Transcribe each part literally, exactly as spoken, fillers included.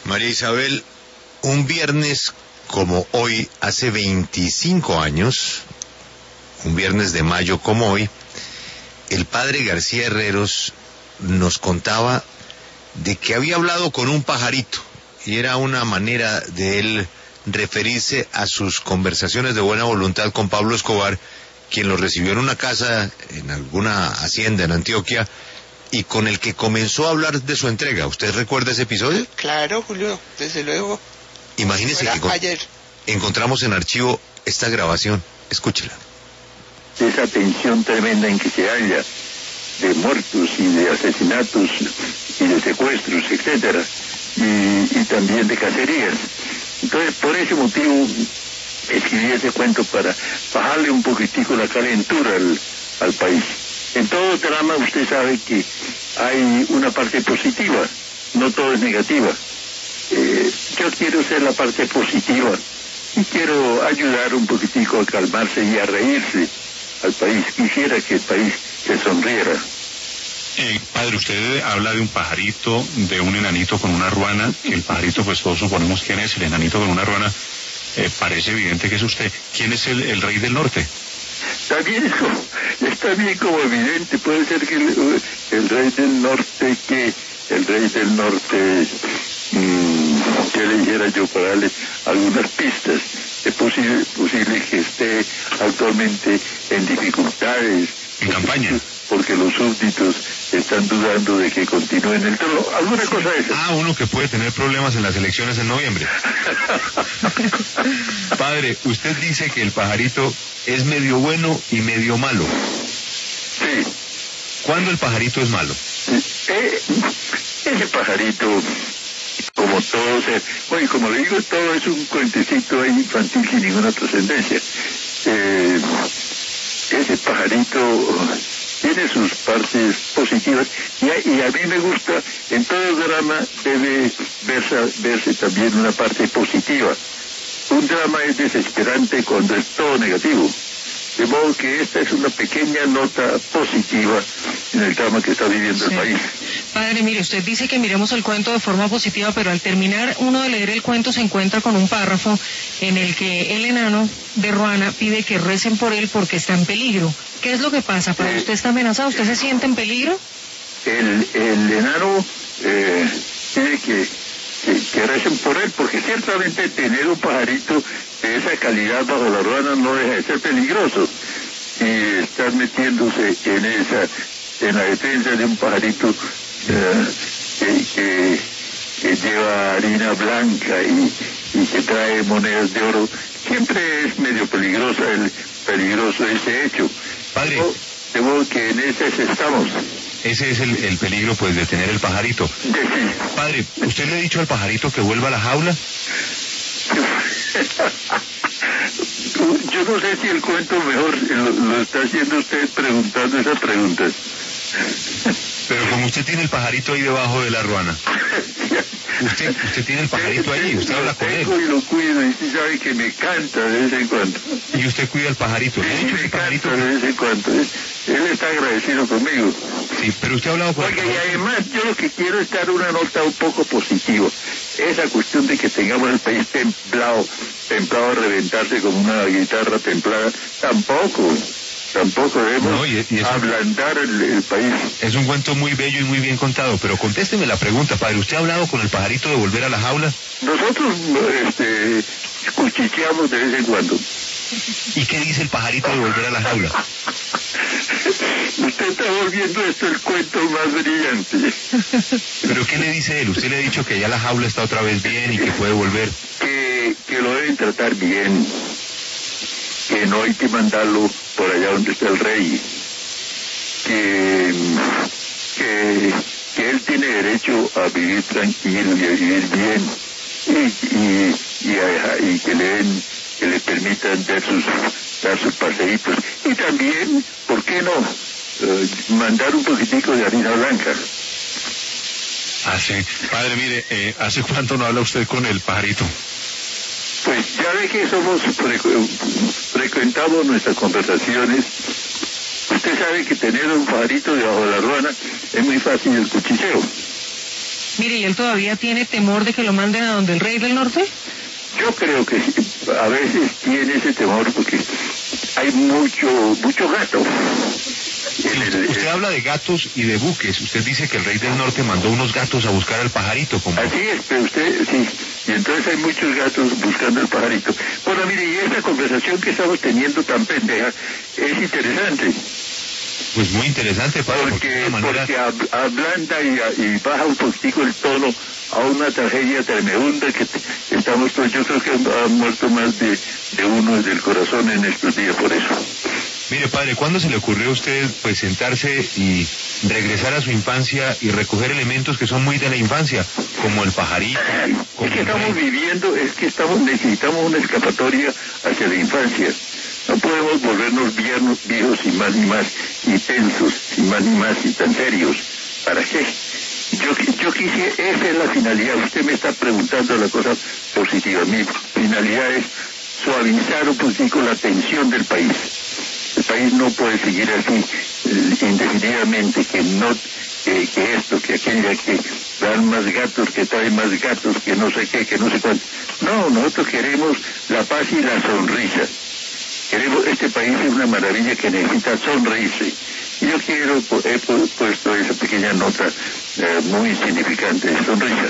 María Isabel, un viernes como hoy, hace veinticinco años, un viernes de mayo como hoy, el padre García Herreros nos contaba de que había hablado con un pajarito, y era una manera de él referirse a sus conversaciones de buena voluntad con Pablo Escobar, quien lo recibió en una casa, en alguna hacienda en Antioquia, y con el que comenzó a hablar de su entrega. ¿Usted recuerda ese episodio? Claro, Julio, desde luego. Imagínese que ayer. encontramos en archivo esta grabación. Escúchela. Esa tensión tremenda en que se halla, de muertos y de asesinatos y de secuestros, etcétera, y, y también de cacerías. Entonces, por ese motivo, escribí ese cuento para bajarle un poquitico la calentura al, al país. En todo drama usted sabe que hay una parte positiva, no todo es negativa. Eh, yo quiero ser la parte positiva y quiero ayudar un poquitico a calmarse y a reírse al país. Quisiera que el país se sonriera. Eh, padre, usted habla de un pajarito, de un enanito con una ruana. El pajarito, pues todos suponemos quién es. El enanito con una ruana, eh, parece evidente que es usted. ¿Quién es el, el rey del norte? Está bien, está bien como evidente. Puede ser que el, el rey del norte, que el rey del norte, mmm, que le dijera yo para darle algunas pistas. Es posible, posible que esté actualmente en dificultades. En campaña. Porque los súbditos están dudando de que continúe en el trono. ¿Alguna cosa de esa? Ah, uno que puede tener problemas en las elecciones en noviembre. Padre, usted dice que el pajarito es medio bueno y medio malo. Sí. ¿Cuándo el pajarito es malo? Eh, ese pajarito, como todo ser, oye, como le digo, todo es un cuentecito ahí infantil sin ninguna trascendencia. Eh, ese pajarito tiene sus partes positivas y a, y a mí me gusta, en todo drama debe verse, verse también una parte positiva. Un drama es desesperante cuando es todo negativo. De modo que esta es una pequeña nota positiva en el drama que está viviendo sí. el país. Padre, mire, usted dice que miremos el cuento de forma positiva, pero al terminar uno de leer el cuento se encuentra con un párrafo en el que el enano de Ruana pide que recen por él porque está en peligro. ¿Qué es lo que pasa? ¿Para eh, usted está amenazado? ¿Usted se siente en peligro? El, el enano eh, tiene que, que, que recen por él, porque ciertamente tener un pajarito de esa calidad bajo la ruana no deja de ser peligroso. Y estar metiéndose en esa, en la defensa de un pajarito eh, que, que, que lleva harina blanca y, y que trae monedas de oro, siempre es medio peligrosa el peligroso ese hecho. Padre, de modo que en ese estamos. Ese es el, el peligro, pues, de tener el pajarito. Sí. Padre, ¿usted le ha dicho al pajarito que vuelva a la jaula? Yo no sé si el cuento mejor lo, lo está haciendo usted preguntando esas preguntas. Pero como usted tiene el pajarito ahí debajo de la ruana. Usted, usted tiene el pajarito ahí, usted habla con él. Lo tengo y lo cuido, y usted sabe que me canta de vez en cuando. Y usted cuida al pajarito, ¿le ha dicho el pajarito? de vez en cuando. Él está agradecido conmigo. Sí, pero usted ha hablado con él. Porque y además yo lo que quiero es dar una nota un poco positiva. Esa cuestión de que tengamos el país templado, templado a reventarse como una guitarra templada, tampoco. Tampoco debemos no, y, y ablandar el, el país. Es un cuento muy bello y muy bien contado, pero contésteme la pregunta, padre. ¿Usted ha hablado con el pajarito de volver a la jaula? Nosotros este, cuchicheamos de vez en cuando. ¿Y qué dice el pajarito de volver a la jaula? Usted está volviendo esto el cuento más brillante. ¿Pero qué le dice él? ¿Usted le ha dicho que ya la jaula está otra vez bien y que puede volver? Que, que lo deben tratar bien. Que no hay que mandarlo por allá donde está el rey, que, que, que él tiene derecho a vivir tranquilo y a vivir bien, y, y, y, a, y que le den, que le permitan dar sus, dar sus paseitos, y también, ¿por qué no?, uh, mandar un poquitico de harina blanca. Ah, sí. Padre, mire, eh, ¿hace cuánto no habla usted con el pajarito? Pues ya ve que somos frecu frecuentamos nuestras conversaciones. Usted sabe que tener un pajarito debajo de la ruana es muy fácil el cuchicheo. Mire, ¿y él todavía tiene temor de que lo manden a donde el rey del norte? Yo creo que sí, a veces tiene ese temor porque hay mucho mucho gato. Sí, usted, usted habla de gatos y de buques. Usted dice que el rey del norte mandó unos gatos a buscar al pajarito. Como... Así es, pero usted, sí, y entonces hay muchos gatos buscando el pajarito. Bueno, mire, y esta conversación que estamos teniendo tan pendeja es interesante. Pues muy interesante, padre, porque, porque, manera... porque ab, ablanda y, y baja un poquitico el tono a una tragedia tremenda que estamos todos. Yo creo que ha muerto más de, de uno del corazón en estos días por eso. Mire, padre, ¿cuándo se le ocurrió a usted pues sentarse y regresar a su infancia y recoger elementos que son muy de la infancia, como el pajarito? Como es que estamos viviendo, es que estamos necesitamos una escapatoria hacia la infancia. No podemos volvernos viejos, viejos y más y más, y tensos, y más y más, y tan serios. ¿Para qué? Yo, yo quisiera, esa es la finalidad. Usted me está preguntando la cosa positiva. Mi finalidad es suavizar un poquito la tensión del país. El país no puede seguir así eh, indefinidamente, que no, eh, que esto, que aquella, que dan más gatos, que traen más gatos, que no sé qué, que no sé cuánto. No, nosotros queremos la paz y la sonrisa. Queremos, este país es una maravilla que necesita sonreírse. Y yo quiero, he puesto esa pequeña nota eh, muy significante de sonrisa.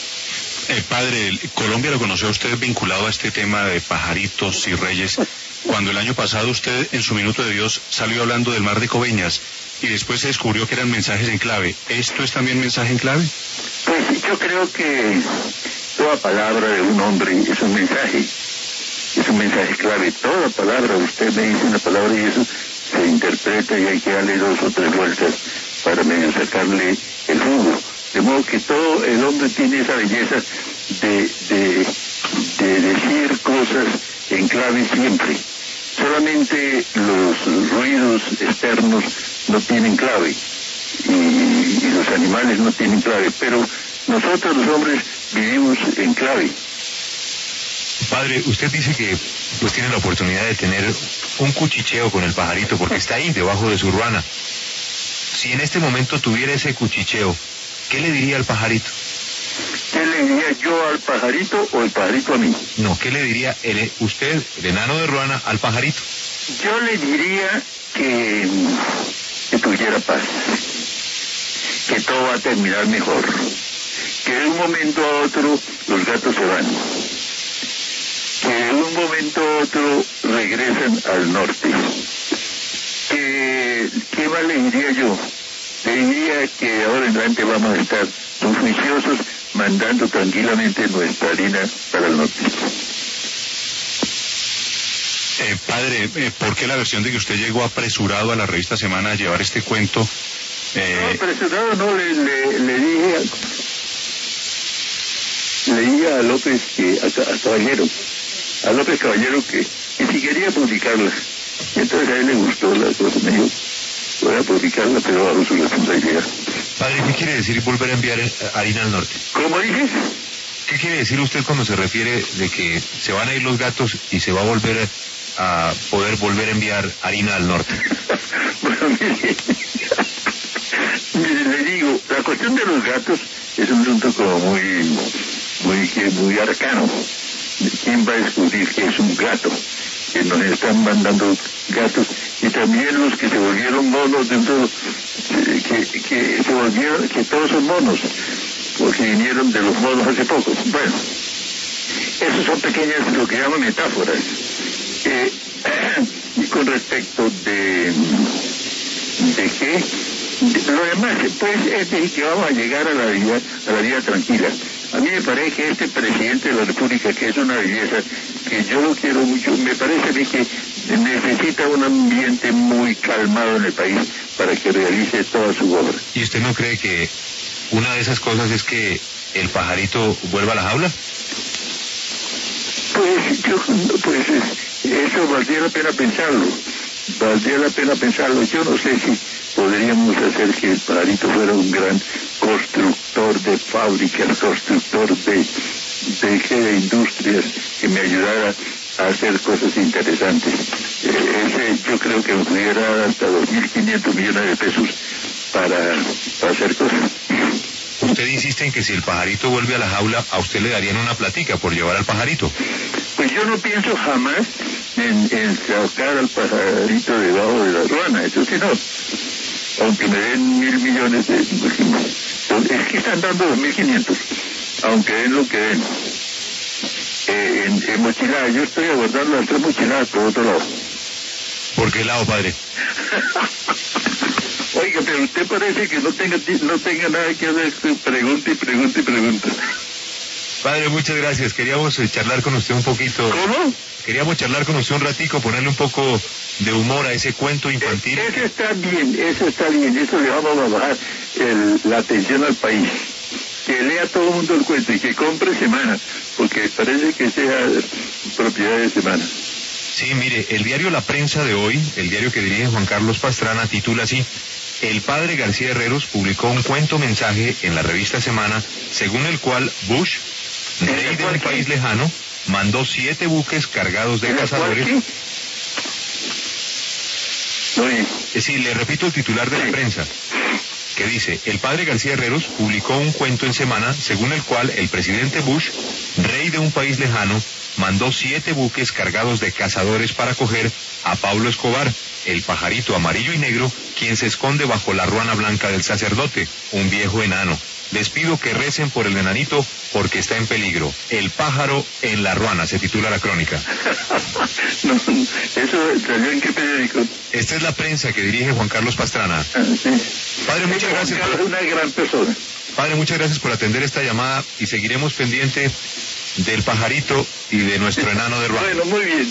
Eh, padre, Colombia lo conoció usted vinculado a este tema de pajaritos y reyes, cuando el año pasado usted en su Minuto de Dios salió hablando del mar de Coveñas y después se descubrió que eran mensajes en clave. ¿Esto es también mensaje en clave? Pues yo creo que toda palabra de un hombre es un mensaje, es un mensaje clave. Toda palabra, usted me dice una palabra y eso se interpreta y hay que darle dos o tres vueltas para medio sacarle el jugo. De modo que todo el hombre tiene esa belleza de, de, de decir cosas en clave siempre. Solamente los ruidos externos no tienen clave y, y los animales no tienen clave, pero nosotros los hombres vivimos en clave. Padre, usted dice que pues tiene la oportunidad de tener un cuchicheo con el pajarito porque está ahí debajo de su ruana. Si en este momento tuviera ese cuchicheo, ¿qué le diría al pajarito? ¿Qué le diría yo al pajarito o el pajarito a mí? No, ¿qué le diría el, usted, el enano de Ruana, al pajarito? Yo le diría que, que tuviera paz, que todo va a terminar mejor, que de un momento a otro los gatos se van, que de un momento a otro regresan al norte. Que, ¿Qué más le diría yo? Le diría que ahora en adelante vamos a estar muy juiciosos mandando tranquilamente nuestra harina para el norte. Eh, padre, eh, ¿por qué la versión de que usted llegó apresurado a la revista Semana a llevar este cuento? Eh... No, apresurado no, le, le, le dije a, le dije a López, que, a, a Caballero, a López Caballero que, que si quería publicarla. Y entonces a él le gustó la cosa, me dijo, voy a publicarla, pero bajo su responsabilidad. Padre, ¿qué quiere decir volver a enviar harina al norte? ¿Cómo dices? ¿Qué quiere decir usted cuando se refiere de que se van a ir los gatos y se va a volver a poder volver a enviar harina al norte? Bueno, mire, mire, le digo, la cuestión de los gatos es un asunto como muy, muy, muy arcano. ¿Quién va a descubrir que es un gato? Que nos están mandando gatos, y también los que se volvieron monos de todo, que, que se volvieron, que todos son monos, porque vinieron de los monos hace poco. Bueno, esos son pequeñas, lo que llaman metáforas. Eh, y con respecto de, de qué, de, lo demás, pues es decir, que vamos a llegar a la vida, a la vida tranquila. A mí me parece que este presidente de la República, que es una belleza, que yo lo quiero mucho, me parece a mí que necesita un ambiente muy calmado en el país para que realice toda su obra. ¿Y usted no cree que una de esas cosas es que el pajarito vuelva a la jaula? Pues yo, pues eso valdría la pena pensarlo, valdría la pena pensarlo. Yo no sé si podríamos hacer que el pajarito fuera un gran constructor de fábricas, constructor de, de, de industrias, que me ayudara a hacer cosas interesantes. Eh, ese yo creo que me pudiera dar hasta dos mil quinientos millones de pesos para, para hacer cosas. usted insiste en que si el pajarito vuelve a la jaula, a usted le darían una platica por llevar al pajarito. Pues yo no pienso jamás en, en sacar al pajarito debajo de la ruana, eso sí no. Aunque me den mil millones de... Es que están dando dos mil quinientos, aunque den lo que den. Eh, en, en mochilada, yo estoy aguardando las tres mochiladas por otro lado. ¿Por qué lado, padre? Oiga, pero usted parece que no tenga no tenga nada que hacer, pregunta y pregunta y pregunta. Padre, muchas gracias. Queríamos eh, charlar con usted un poquito. ¿Cómo? Queríamos charlar con usted un ratico, ponerle un poco de humor a ese cuento infantil. Eh, eso está bien, eso está bien, eso le vamos a bajar el, la atención al país. Que lea todo el mundo el cuento y que compre Semana, porque parece que sea propiedad de Semana. Sí, mire, el diario La Prensa de hoy, el diario que dirige Juan Carlos Pastrana, titula así: el padre García Herreros publicó un cuento mensaje en la revista Semana, según el cual Bush, rey de un país lejano, mandó siete buques cargados de cazadores. Es decir, le repito el titular de La Prensa, que dice: el padre García Herreros publicó un cuento en Semana, según el cual el presidente Bush, rey de un país lejano, mandó siete buques cargados de cazadores para coger a Pablo Escobar, el pajarito amarillo y negro, quien se esconde bajo la ruana blanca del sacerdote, un viejo enano. Les pido que recen por el enanito porque está en peligro. El pájaro en la ruana, se titula la crónica. No, ¿eso salió en qué periódico? Esta es La Prensa que dirige Juan Carlos Pastrana. Ah, sí. Padre, muchas gracias. Juan Carlos es una gran persona. Padre, muchas gracias por atender esta llamada y seguiremos pendiente del pajarito y de nuestro enano de ruana. Bueno, muy bien.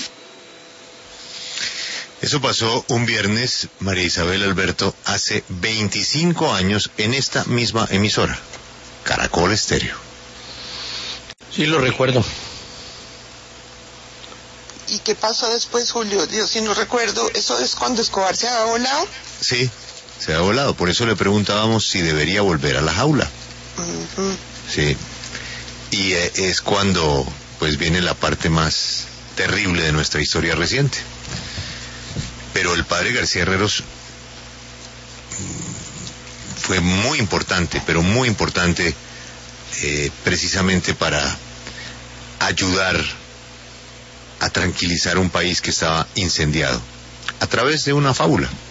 Eso pasó un viernes, María Isabel Alberto, hace veinticinco años en esta misma emisora, Caracol Estéreo. Sí, lo recuerdo. ¿Y qué pasó después, Julio? Dios, si no recuerdo, ¿eso es cuando Escobar se había volado? Sí, se ha volado, por eso le preguntábamos si debería volver a la jaula. Uh-huh. Sí, y eh, es cuando pues viene la parte más terrible de nuestra historia reciente. Pero el padre García Herreros fue muy importante, pero muy importante eh, precisamente para ayudar a tranquilizar un país que estaba incendiado, a través de una fábula.